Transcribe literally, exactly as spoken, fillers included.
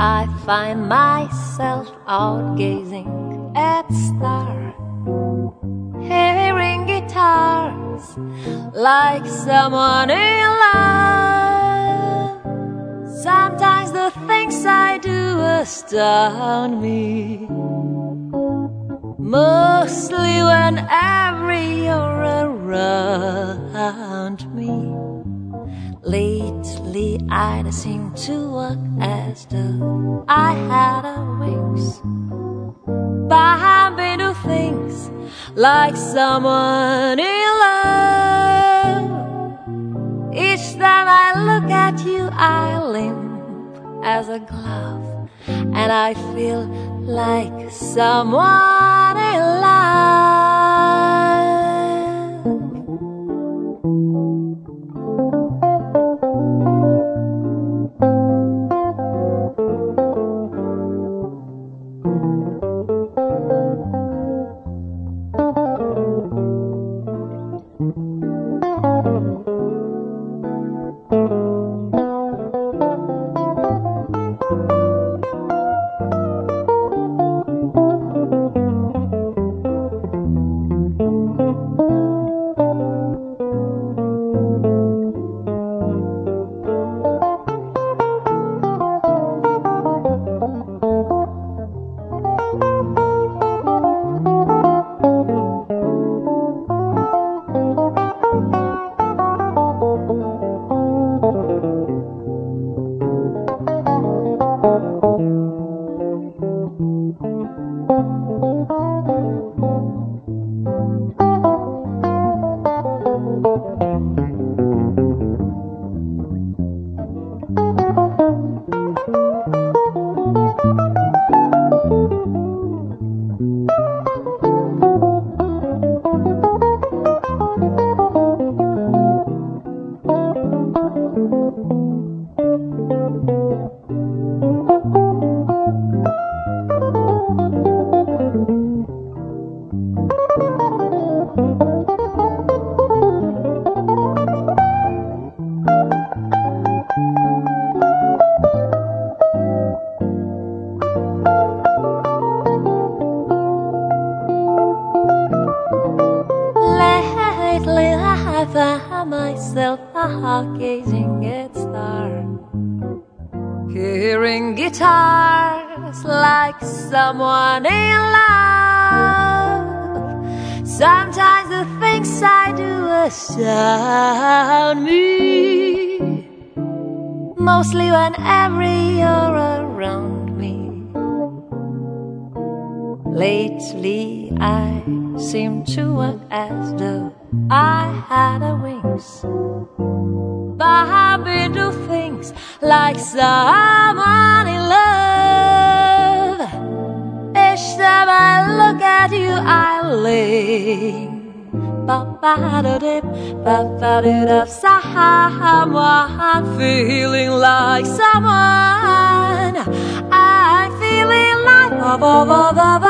I find myself out gazing at stars, hearing guitars like someone in love. Sometimes the things I do astound me, mostly whenever you're around me. Lately I seem to walk as though I had a wings, bumping into things like someone in love. Each time I look at you I limp as a glove, and I feel like someone in love. I find myself gazing at stars, hearing guitars like someone in love. Sometimes the things I do astound me, mostly whenever you're around me. Lately I seem to walk as though I had a wings, bump into things like someone in love. Each time I look at you I ling, ba-ba-da-dip, ba-ba-da-dip. Someone feeling like someone, I'm feeling like ba-ba-ba-ba-ba.